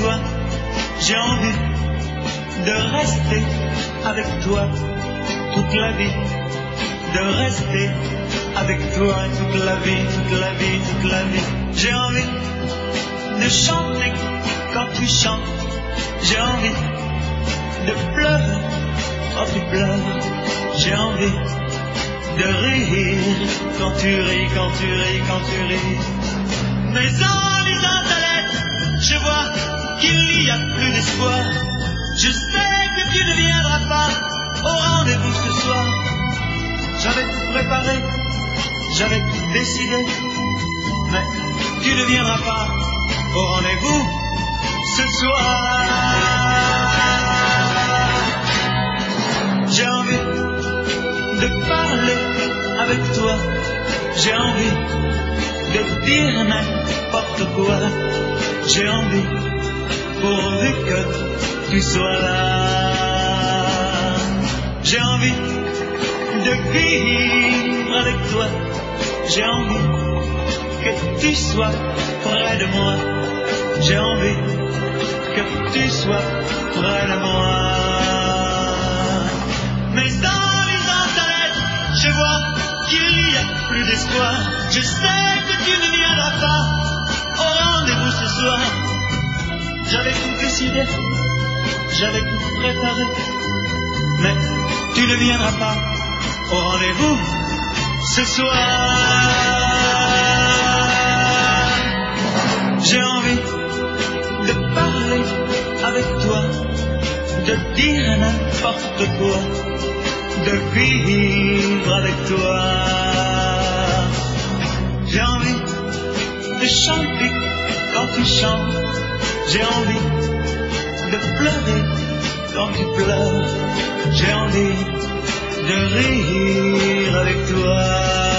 toi, j'ai envie de rester avec toi toute la vie, de rester avec toi toute la vie, toute la vie, toute la vie. J'ai envie de chanter quand tu chantes, j'ai envie de pleurer quand tu pleures, j'ai envie de rire quand tu ris, quand tu ris, quand tu ris. Mais en lisant ta lettre, je vois qu'il n'y a plus d'espoir. Je sais que tu ne viendras pas au rendez-vous ce soir. J'avais tout préparé, j'avais tout décidé, mais tu ne viendras pas au rendez-vous ce soir. J'ai envie de parler avec toi, j'ai envie de dire n'importe quoi, j'ai envie pourvu que tu sois là. J'ai envie de vivre avec toi, j'ai envie que tu sois près de moi, j'ai envie que tu sois près de moi. Mais en lisant ta lettre, je vois qu'il n'y a plus d'espoir. Je sais que tu ne viendras pas au rendez-vous ce soir. J'avais tout décidé, j'avais tout préparé, mais tu ne viendras pas au rendez-vous ce soir. J'ai envie de parler avec toi, de dire n'importe quoi, de vivre avec toi. J'ai envie de chanter quand tu chantes, j'ai envie de pleurer quand tu pleures, j'ai envie de rire avec toi.